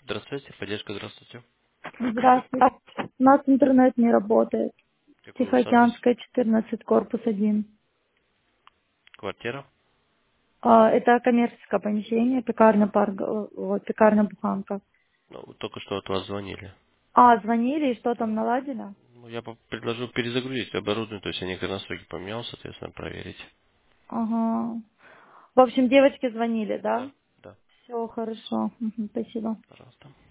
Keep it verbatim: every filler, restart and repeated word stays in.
Здравствуйте, поддержка, здравствуйте. Здравствуйте. У нас интернет не работает. Какой у вас адрес? Тихоокеанская, четырнадцать, корпус один. Квартира? А, это коммерческое помещение, пекарня, парк, э, вот, пекарня Буханка. Ну, вот только что от вас звонили. А, звонили и что Да. там наладили? Ну, я бы предложил перезагрузить оборудование, то есть я некоторые настройки поменял, соответственно, проверить. Ага. В общем, девочки звонили, да? Да. Да, Все хорошо. Мгм, спасибо. пожалуйста.